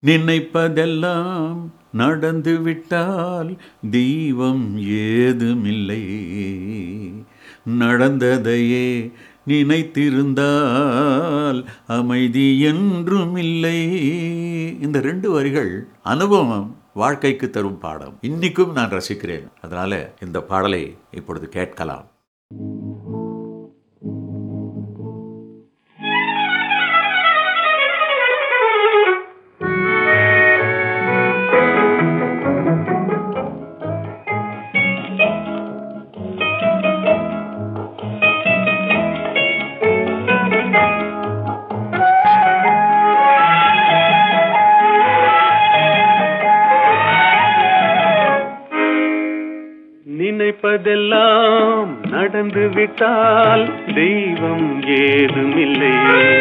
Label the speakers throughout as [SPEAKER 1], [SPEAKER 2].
[SPEAKER 1] நினைப்பதெல்லாம் நடந்துவிட்டால் தெய்வம் ஏதுமில்லை. நடந்ததையே நினைத்திருந்தால் அமைதி என்றுமில்லை. இந்த 2 வரிகள் அனுபவம் வாழ்க்கைக்கு தரும் பாடம். இன்னைக்கும் நான் ரசிக்கிறேன். அதனால இந்த பாடலை இப்பொழுது கேட்கலாம்.
[SPEAKER 2] நினைப்பதெல்லாம் நடந்துவிட்டால் தெய்வம் ஏதுமில்லை.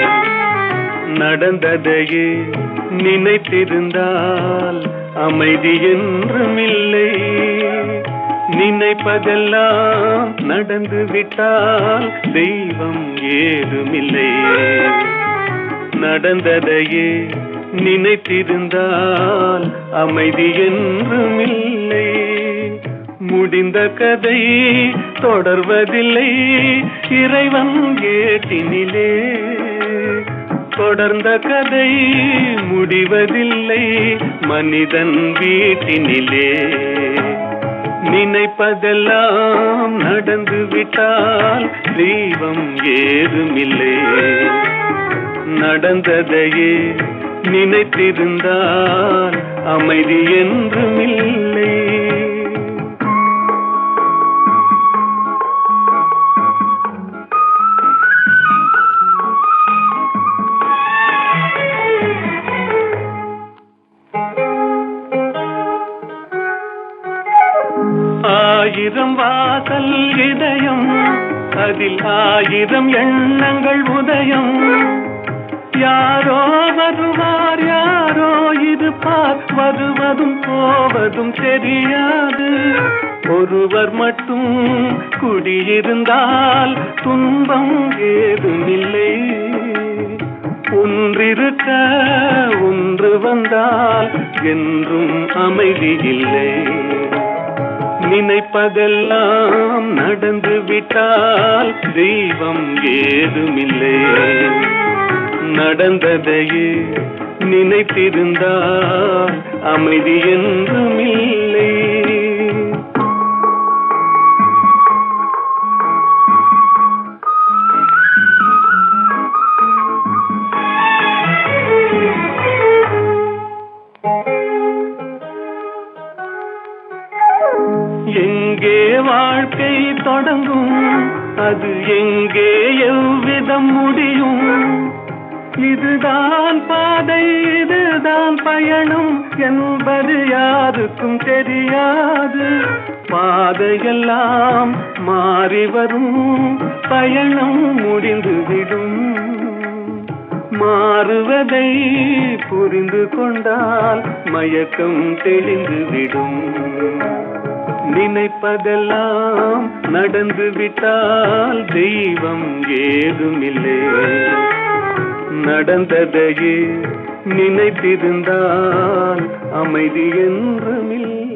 [SPEAKER 2] நடந்ததையே நினைத்திருந்தால் அமைதி என்றுமில்லை. நினைப்பதெல்லாம் நடந்துவிட்டால் தெய்வம் ஏதுமில்லை. நடந்ததையே நினைத்திருந்தால் அமைதி என்றுமில்லை. முடிந்த கதை தொடர்வதில்லை இறைவன் ஏட்டினிலே. தொடர்ந்த கதை முடிவதில்லை மனிதன் வீட்டினிலே. நினைப்பதெல்லாம் நடந்துவிட்டால் தெய்வம் ஏதுமில்லை. நடந்ததையே நினைத்திருந்தால் அமைதி என்றுமில்லை. ஆயிரம் வாசல் இதயம், அதில் 1000 எண்ணங்கள் உதயம். யாரோ வருவார் யாரோ இருப்பார், வருவதும் போவதும் தெரியாது. ஒருவர் மட்டும் குடியிருந்தால் துன்பம் ஏதுமில்லை. ஒன்றிருக்க ஒன்று வந்தால் என்றும் அமைதி இல்லை. நினைப்பதெல்லாம் நடந்துவிட்டால் தெய்வம் ஏதுமில்லை. நடந்ததையே நினைத்திருந்தால் அமைதி என்றுமில்லை. எங்கே வாழ்க்கை தொடங்கும், அது எங்கே எவ்விதம் முடியும்? இதுதான் பாதை இதுதான் பயணம் என்பது யாருக்கும் தெரியாது. பாதையெல்லாம் மாறி வரும், பயணம் முடிந்துவிடும். மாறுவதை புரிந்து கொண்டால் மயக்கம் தெளிந்துவிடும். நினைப்பதெல்லாம் நடந்துவிட்டால் தெய்வம் ஏதுமில்லை. நடந்ததையே நினைத்திருந்தால் அமைதி என்றுமில்லை.